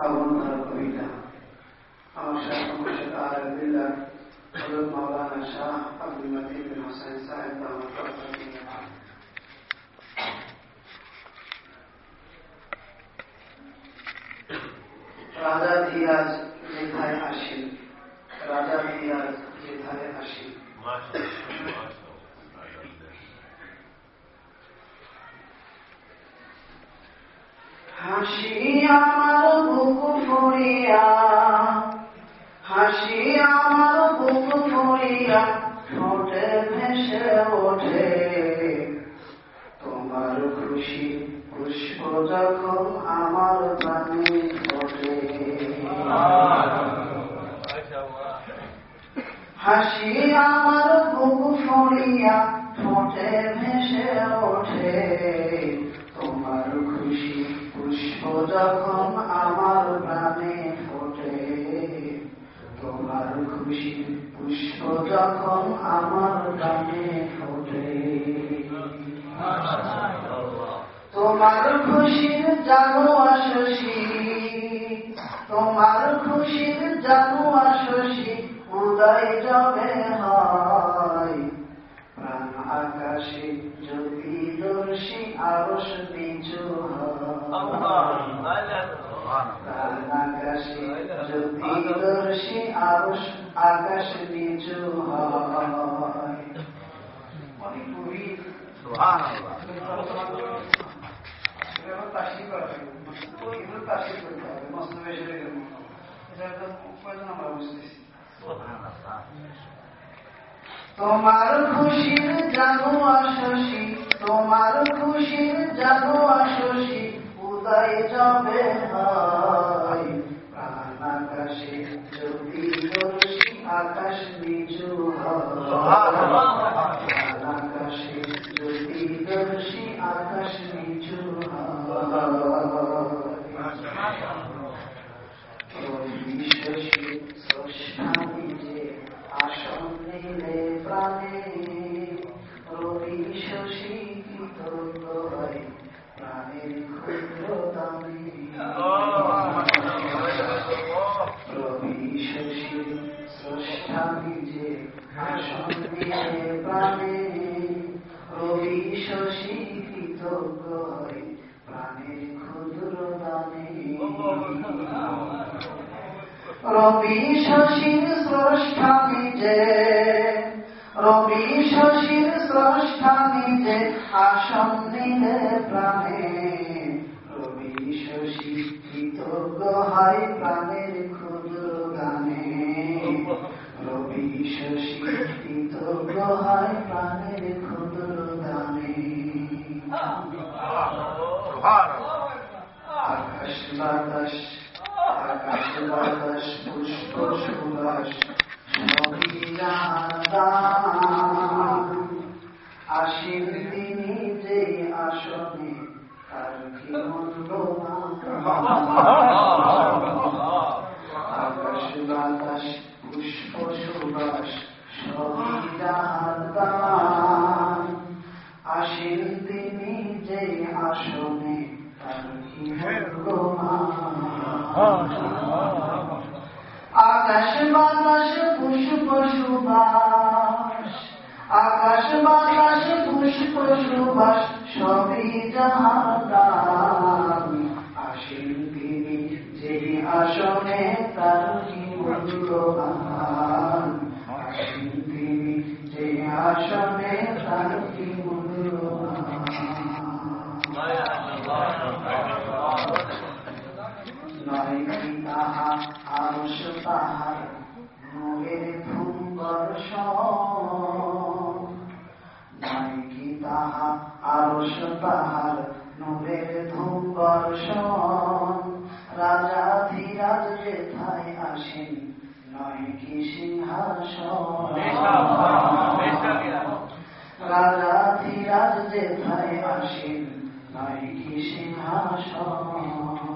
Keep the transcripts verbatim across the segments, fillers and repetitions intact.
অবন্তর কবিতা আমার শাহ মুর্শিদ আলম বিল্লাহ হযরত মাওলানা শাহ আব্দুল মতিন বিন হোসেন সাহেব দামাত বরকাতুহু। রাজা ধীরাজ যেথায় আসেন, রাজা ধীরাজ যেথায় আসেন। হাসি আমার বুক ফুরিয়া, হাসি আমার বুক ফুরিয়া ঠোঁটে ভেসে ওঠে, তোমার খুশি পুষ্প যখন আমার প্রাণে ফোটে। হাসি আমার বুক ফুরিয়া ঠোঁটে ভেসে ওঠে, তোমার খুশি পুষ্প যখন আমার প্রাণে ফোটে, তোমার খুশি পুষ্প যখন আমার প্রাণে ফোটে। তোমার খুশির জানু আসি, তোমার খুশির জানু আসি উদয় যবে হয়, প্রাণ আকাশে জ্যোতি দর্শী আরশ নিচু হয়, প্রাণ আকাশে জ্যোতি দর্শী আরশ আকাশ নিচু হয়। অনেক গভীর তোমার খুশির জানু আসি, তোমার খুশির জানু আসি উদয় যবে হয়, প্রাণ আকাশে জ্যোতি দর্শী আকাশ নিচু হয়, প্রাণ আকাশে জ্যোতি দর্শী আকাশ নিচু হয়। শশী স্রষ্টা নিজে আসন নিলে প্রাণে, রবি শশী কৃতজ্ঞ হয় প্রাণের ক্ষুদ্র দানে। রবি শশী স্রষ্টা নিজে আসন নিলে প্রাণে, রবি শশী কৃতজ্ঞ হয় প্রাণের ক্ষুদ্র দানে। রবি শশীর স্রষ্টা নিজে, রবি শশীর স্রষ্টা নিজে আসন নিলে প্রাণে, রবি শশী কৃতজ্ঞ হয় প্রাণের ক্ষুদ্র গানে, রবি শশী কৃতজ্ঞ হয় প্রাণের ক্ষুদ্র গানে। আকাশ বাতাস, আকাশ বাতাস পুষ্প সুবাস সবই দান, আসেন তিনি যে আসনে তার কি মূল্যবান। আকাশ বাতাস পুষ্প সুবাস সবই দান, আসেন তিনি যে আসনে তার কি মূল্যবান। আকাশ বাতাস পুষ্প সুবাস, আকাশ বাতাস পুষ্প সুবাস সবই যাহার দান, আসেন তিনি যে আসনে তার কি মূল্যবান, আসেন তিনি যে আসনে তার কি মূল্যবান। নয় কি তাহা আরশ তাহার নূরের ধূম বর্ষণ, নয় কি তাহা আরশ তাহার নূরের ধূম বর্ষণ, রাজা ধীরাজ যেথায় আসেন নয় কি সিংহাসন, রাজা ধীরাজ যেথায় আসেন নয় কি সিংহাসন,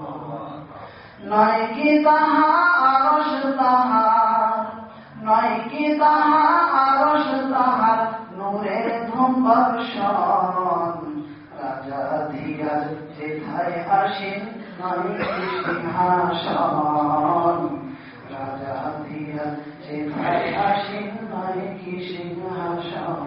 নয় কি তাহা আরশ তাহার, নয় কি তাহা আরশ তাহার নূরের ধূম বর্ষণ, রাজা ধীরাজ যেথায় আসেন নয় কি সিংহাসন, রাজা ধীরাজ যেথায় আসীন নয় কি সিংহাসন।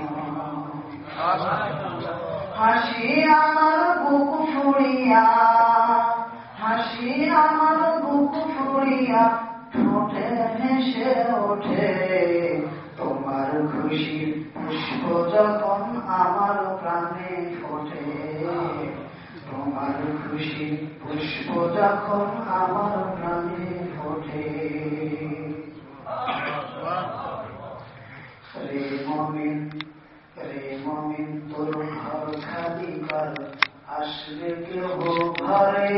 হাসি আমার বুক ফুরিয়া, হাসি আমার বুক ফুরিয়া ঠোঁটে ভেসে ওঠে, তোমার খুশির পুষ্প যখন আমার প্রাণে ফোটে, তোমার খুশির পুষ্প যখন আমার প্রাণে ফোটে। রে মমিন, রে মমিন তোর ঘর খালি কর, আসবে কেহ ঘরে,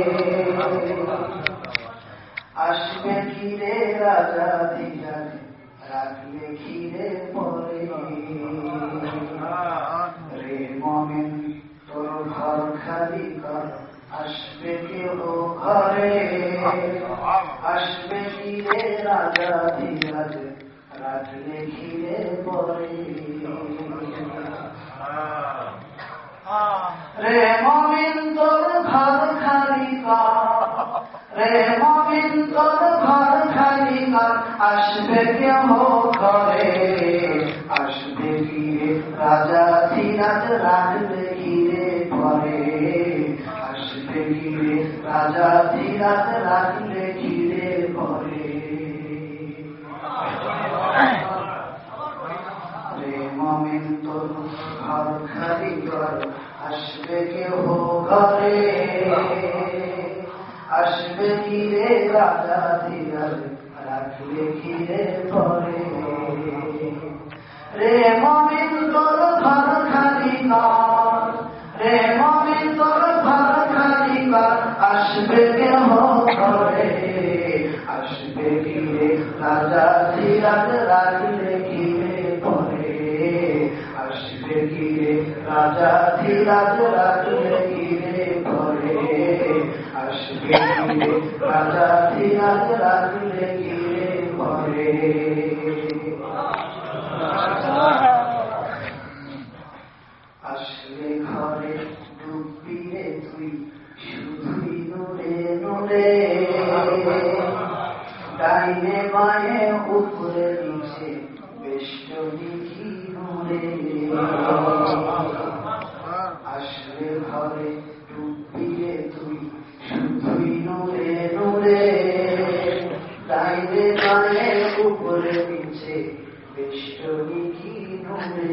আসবে ঘিরে রাজা ধীরাজ রাখলে ঘিরে পরে। রে মমিন তোর ঘর খালি কর, আসবে কেহ ঘরে, আসবে ঘিরে রাজা ধীরাজ রাখলে ঘিরে পরে। রে মমিন তোর ঘর খালি কর, রে মমিন তোর ঘর খালি কর, আসবে কেহ ঘরে, আসবে ঘিরে রাজা ধীরাজ রাখলে ঘিরে পরে, আসবে ঘিরে রাজা ধীরাজ রাখলে ঘিরে পরে। রে মমিন তোর ঘর খালি কর, আসবে কেহ ঘরে, আসবে ঘিরে রাজা ধীরাজ রাখলে ঘিরে পরে। রে মমিন তোর ঘর খালি কর, রে মমিন তোর ঘর খালি কর, আসবে কেহ ঘরে, আসবে ঘিরে রাজা ধীরাজ রাখলে ঘিরে পরে, আসবে ঘিরে রাজা ধীরাজ রাখলে ঘিরে পরে, আসবে ঘিরে রাজা ধীরাজ রাখলে ঘিরে পরে। আসলে ঘরে ডুবিয়ে তুই শুধুই নুরে নুরে, ডাইনে বায়ে উপরে নিচে বেষ্টনী ঘি নুরে। আসলে ঘরে ডুবিয়ে তুই শুধুই নুরে নুরে, ডাইনে বায়ে উপরে নিচে বেষ্টনী ঘি নুরে।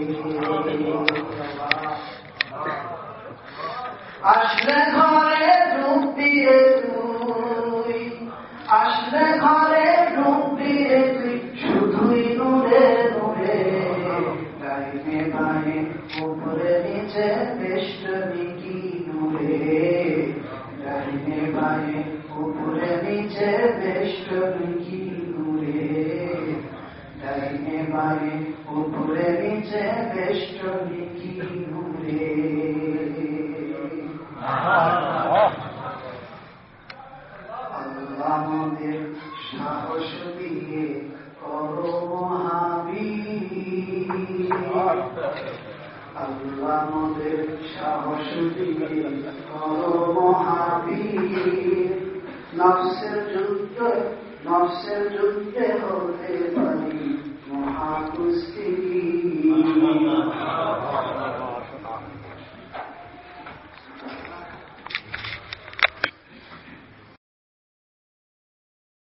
আসলে ঘরে ডুবিয়ে তুই, আসলে ঘরে ডুবিয়ে তুই শুধুই নুরে নুরে, ডাইনে বায়ে উপরে নিচে বেষ্টনী ঘি নুরে, ডাইনে বায়ে উপরে নিচে বেষ্টনী ঘি নুরে, ডাইনে বায়ে উপরে নিচে বেষ্টনী ঘি নুরে। আল্লাহ মোদের সাহস দিয়ে করো মহাবীর, আল্লাহ মোদের সাহস দিয়ে করো মহাবীর, নফসের যুদ্ধ, নফসের যুদ্ধে হতে পারি মহাকুস্তিগীর।